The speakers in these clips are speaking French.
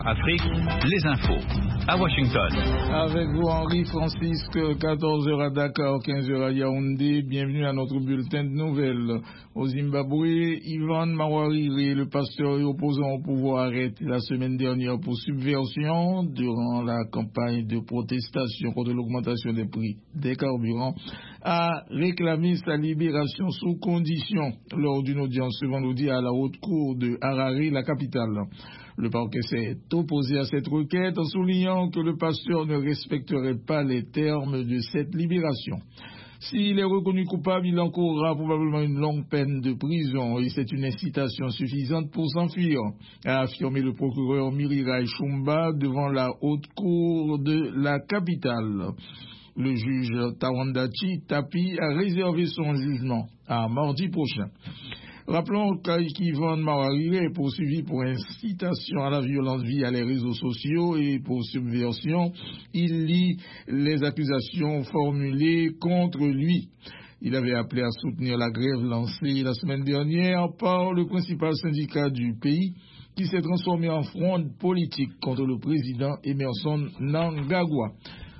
Afrique, les infos. À Washington. Avec vous, Henri Francisque, 14h à Dakar, 15h à Yaoundé. Bienvenue à notre bulletin de nouvelles. Au Zimbabwe, Ivan Mawarire, le pasteur et opposant au pouvoir, arrêté la semaine dernière pour subversion durant la campagne de protestation contre l'augmentation des prix des carburants, a réclamé sa libération sous condition lors d'une audience ce vendredi à la haute cour de Harare, la capitale. Le parquet s'est opposé à cette requête en soulignant que le pasteur ne respecterait pas les termes de cette libération. S'il est reconnu coupable, il encourra probablement une longue peine de prison et c'est une incitation suffisante pour s'enfuir, a affirmé le procureur Mirirai Shumba devant la haute cour de la capitale. Le juge Tawandachi Tapi a réservé son jugement à mardi prochain. Rappelons qu'Ivan Mawarire est poursuivi pour incitation à la violence via les réseaux sociaux et pour subversion. Il lit les accusations formulées contre lui. Il avait appelé à soutenir la grève lancée la semaine dernière par le principal syndicat du pays qui s'est transformé en front politique contre le président Emerson Mnangagwa.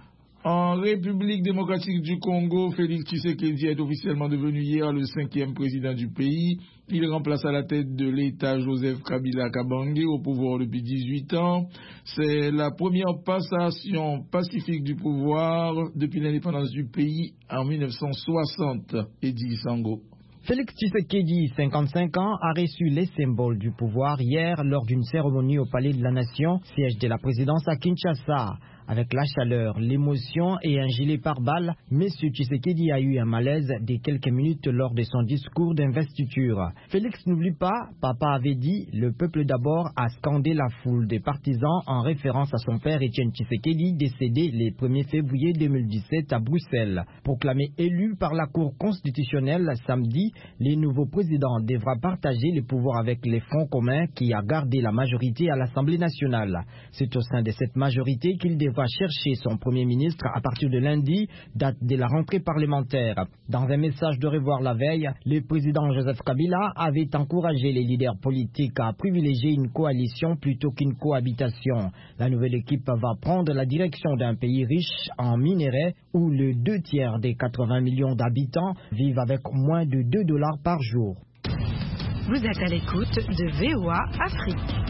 En République démocratique du Congo, Félix Tshisekedi est officiellement devenu hier le 5e président du pays. Il remplace à la tête de l'État Joseph Kabila Kabange au pouvoir depuis 18 ans. C'est la première passation pacifique du pouvoir depuis l'indépendance du pays en 1960. Eddie Sango. Félix Tshisekedi, 55 ans, a reçu les symboles du pouvoir hier lors d'une cérémonie au Palais de la Nation, siège de la présidence à Kinshasa. Avec la chaleur, l'émotion et un gilet pare-balles, M. Tshisekedi a eu un malaise de quelques minutes lors de son discours d'investiture. Félix n'oublie pas, papa avait dit, le peuple d'abord a scandé la foule des partisans en référence à son père Etienne Tshisekedi, décédé le 1er février 2017 à Bruxelles. Proclamé élu par la Cour constitutionnelle samedi, le nouveau président devra partager le pouvoir avec les Front commun qui a gardé la majorité à l'Assemblée nationale. C'est au sein de cette majorité qu'il devra chercher son premier ministre à partir de lundi, date de la rentrée parlementaire. Dans un message de revoir la veille, le président Joseph Kabila avait encouragé les leaders politiques à privilégier une coalition plutôt qu'une cohabitation. La nouvelle équipe va prendre la direction d'un pays riche en minerais où les 2/3 des 80 millions d'habitants vivent avec moins de $2 par jour. Vous êtes à l'écoute de VOA Afrique.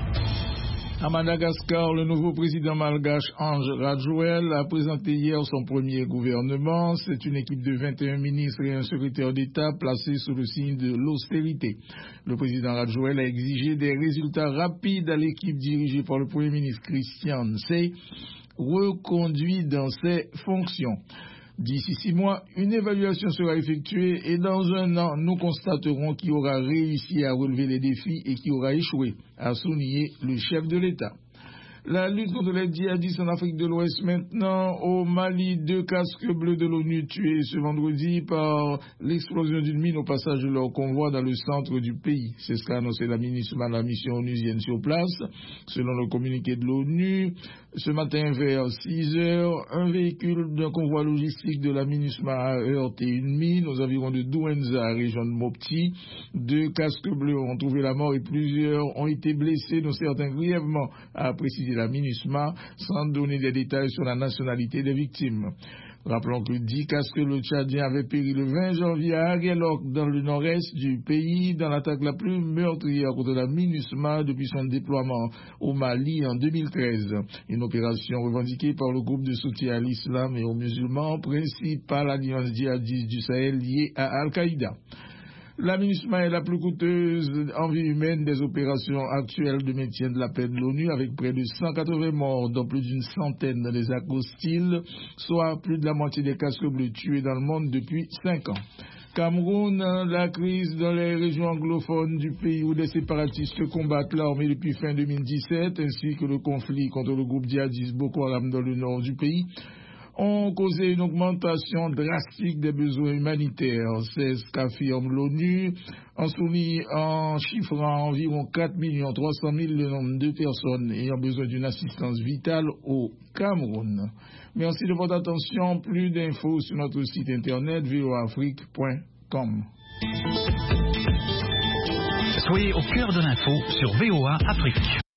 À Madagascar, le nouveau président malgache Ange Radjoel a présenté hier son premier gouvernement. C'est une équipe de 21 ministres et un secrétaire d'État placés sous le signe de l'austérité. Le président Radjoel a exigé des résultats rapides à l'équipe dirigée par le premier ministre Christian Nsei, reconduit dans ses fonctions. D'ici 6 mois, une évaluation sera effectuée et dans 1 an, nous constaterons qui aura réussi à relever les défis et qui aura échoué, a souligné le chef de l'État. La lutte contre les djihadistes en Afrique de l'Ouest maintenant. Au Mali, 2 casques bleus de l'ONU tués ce vendredi par l'explosion d'une mine au passage de leur convoi dans le centre du pays. C'est ce qu'a annoncé la MINUSMA, la mission onusienne sur place. Selon le communiqué de l'ONU, ce matin vers 6 heures, un véhicule d'un convoi logistique de la MINUSMA a heurté une mine aux environs de Douenza, région de Mopti. 2 casques bleus ont trouvé la mort et plusieurs ont été blessés, dont certains grièvement, a précisé la MINUSMA, sans donner des détails sur la nationalité des victimes. Rappelons que 10 casques bleus tchadiens avaient péri le 20 janvier à Aguelok, dans le nord-est du pays, dans l'attaque la plus meurtrière contre la MINUSMA depuis son déploiement au Mali en 2013. Une opération revendiquée par le groupe de soutien à l'islam et aux musulmans, principale alliance djihadiste du Sahel liée à Al-Qaïda. La MINUSMA est la plus coûteuse en vie humaine des opérations actuelles de maintien de la paix de l'ONU, avec près de 180 morts dans plus d'une centaine dans des actes hostiles, soit plus de la moitié des casques bleus tués dans le monde depuis 5 ans. Cameroun, la crise dans les régions anglophones du pays où des séparatistes combattent l'armée depuis fin 2017, ainsi que le conflit contre le groupe djihadiste Boko Haram dans le nord du pays, ont causé une augmentation drastique des besoins humanitaires. C'est ce qu'affirme l'ONU en chiffrant environ 4 300 000 le nombre de personnes ayant besoin d'une assistance vitale au Cameroun. Merci de votre attention. Plus d'infos sur notre site internet voaafrique.com. Soyez au cœur de l'info sur VOA Afrique.